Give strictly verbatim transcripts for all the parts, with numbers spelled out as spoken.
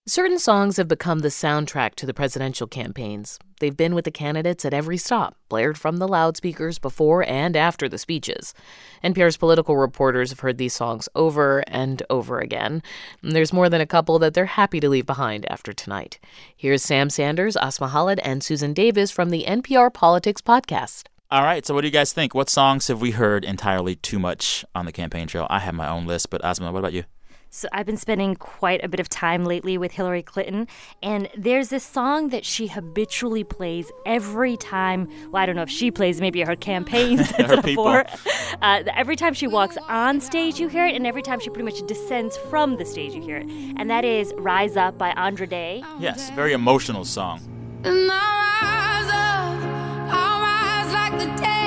Certain songs have become the soundtrack to the presidential campaigns. They've been with the candidates at every stop, blared from the loudspeakers before and after the speeches. N P R's political reporters have heard these songs over and over again. And there's more than a couple that they're happy to leave behind after tonight. Here's Sam Sanders, Asma Khalid, and Susan Davis from the N P R Politics Podcast. All right, so what do you guys think? What songs have we heard entirely too much on the campaign trail? I have my own list, but Asma, what about you? So I've been spending quite a bit of time lately with Hillary Clinton, and there's this song that she habitually plays every time. Well, I don't know if she plays, maybe her campaigns her people. Uh, every time she walks on stage, you hear it, and every time she pretty much descends from the stage, you hear it. And that is Rise Up by Andra Day. Yes, very emotional song. And I rise up, I rise like the day.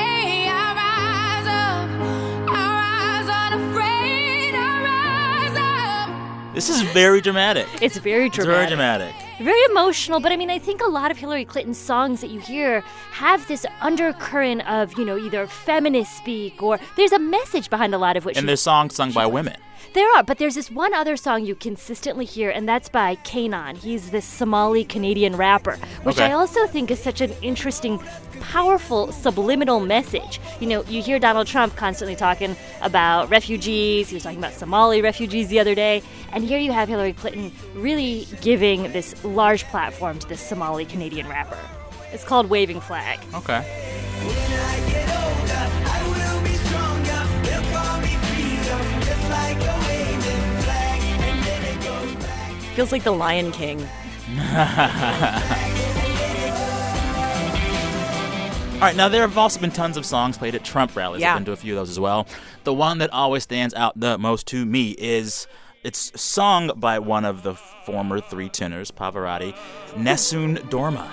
This is very dramatic. It's very dramatic. It's very dramatic. Very emotional, but I mean, I think a lot of Hillary Clinton's songs that you hear have this undercurrent of, you know, either feminist speak or there's a message behind a lot of what she... And there's songs sung by women. There are, but there's this one other song you consistently hear, and that's by Kanan. He's this Somali-Canadian rapper, which okay. I also think is such an interesting, powerful, subliminal message. You know, you hear Donald Trump constantly talking about refugees. He was talking about Somali refugees the other day. And here you have Hillary Clinton really giving this large platform to this Somali-Canadian rapper. It's called Waving Flag. Okay. When I get older, I will be stronger. They'll call me freedom, just like a waving flag, and then it goes back. Feels like the Lion King. All right, now there have also been tons of songs played at Trump rallies. Yeah. I've been to a few of those as well. The one that always stands out the most to me is it's sung by one of the former three tenors, Pavarotti, Nessun Dorma.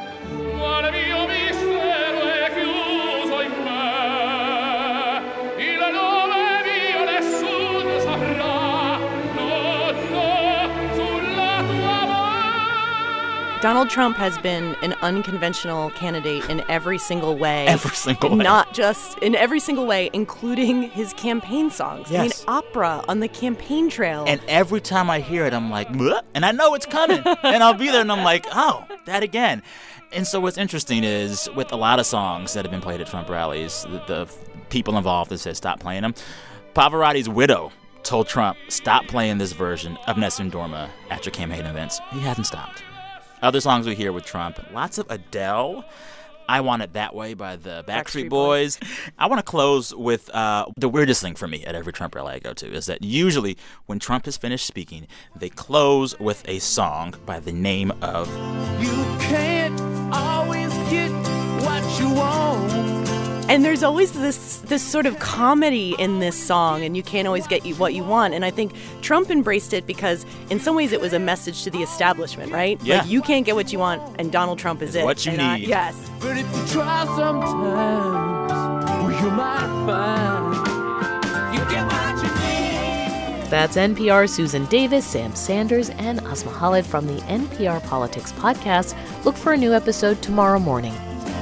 Donald Trump has been an unconventional candidate in every single way. Every single way. Not just in every single way, including his campaign songs. Yes. I mean, opera on the campaign trail. And every time I hear it, I'm like, bleh, and I know it's coming. And I'll be there, and I'm like, oh, that again. And so what's interesting is with a lot of songs that have been played at Trump rallies, the, the people involved have said stop playing them. Pavarotti's widow told Trump, stop playing this version of Nessun Dorma at your campaign events. He hasn't stopped. Other songs we hear with Trump, lots of Adele. I Want It That Way by the Backstreet, Backstreet Boys. Boys. I want to close with uh, the weirdest thing for me at every Trump rally I go to is that usually when Trump has finished speaking, they close with a song by the name of... You can't always get what you want. And there's always this this sort of comedy in this song, and you can't always get you what you want. And I think Trump embraced it because in some ways it was a message to the establishment, right? Yeah. Like, you can't get what you want, and Donald Trump is It's it. what you and need. I, yes. But if you try sometimes, well, you might find you get what you need. That's N P R's Susan Davis, Sam Sanders, and Asma Khalid from the N P R Politics Podcast. Look for a new episode tomorrow morning.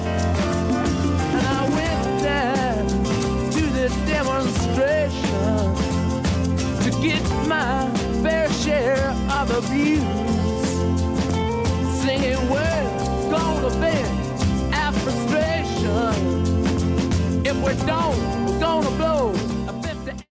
To get my fair share of abuse, singing words gonna vent our frustration. If we don't, we're gonna blow